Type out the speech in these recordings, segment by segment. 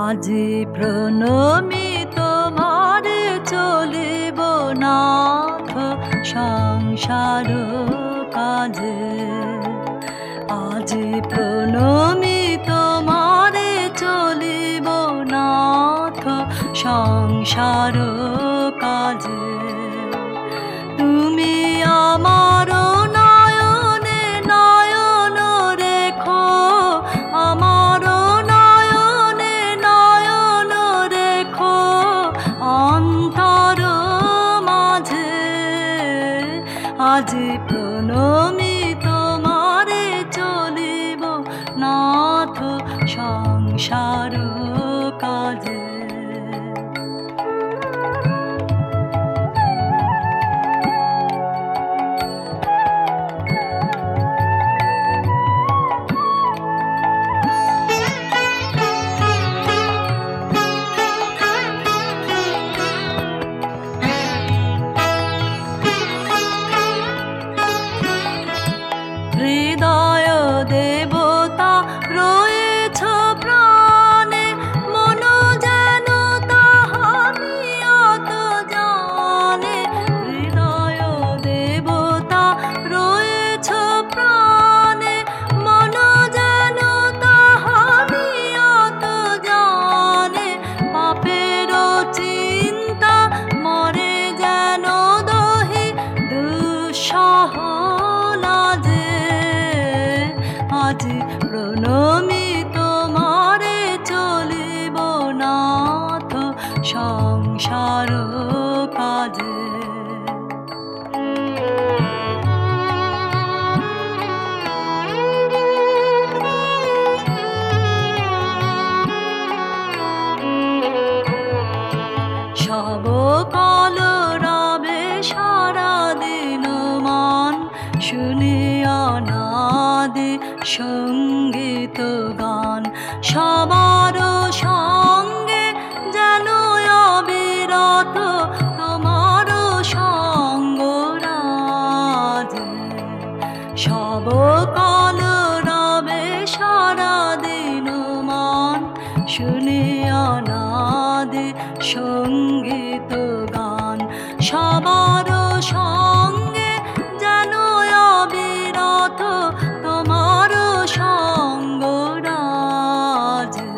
আজি প্রণমি তোমারে চলিব নাথ সংসার কাজে। আজি প্রণমি তোমারে চলিব নাথ সংসার কাজে। তুমি আমার নয়নে নয়ন রেখো, আমার নয়নে নয়ন রেখো অন্তর মাঝে। আজি প্রণমি তোমারে চলিব নাথ সংসার কাজে। হৃদয় দেবতা রয়েছ প্রাণে, মন যেন তাহারিয়ত জানে। হৃদয় দেবতা রয়েছ প্রাণে, মন যেন তাহারিয়ত জানে। পাপের চিন্তা মরে যেন দহি দুঃসহ লাজে। আজি প্রণমি তোমারে চলিব নাথ সংসার কাজে। সব কাল রবে সারা দিন মান, শুনিয়া নাদে সঙ্গীত গান। সবার সঙ্গে যেন অবিরত তোমার সঙ্গ রাজে। সব কাল রবে সারা দিন মান, শুনিয়া নাদে সঙ্গীত গান। সবার সঙ্গে যেন অবিরত তোমার সঙ্গ রাজে।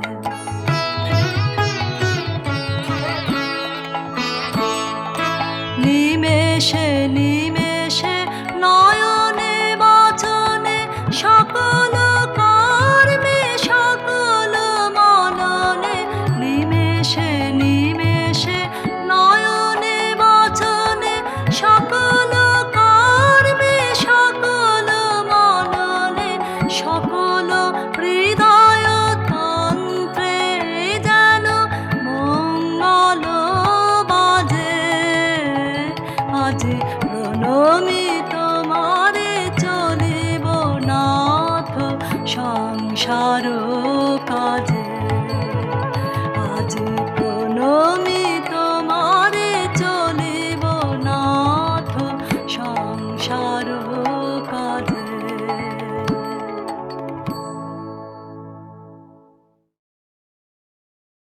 নিমেষে নিমেষে নয়নে বচনে সকল কর্মে সকল মননে। নিমেষে নিমেষে নয়নে বচনে সকল কর্মে সকল মননে। সকল হৃদয় তন্ত্রে যেন মঙ্গল বাজে। আজি প্রণমি তোমারে চলিব নাথ সংসার কাজে।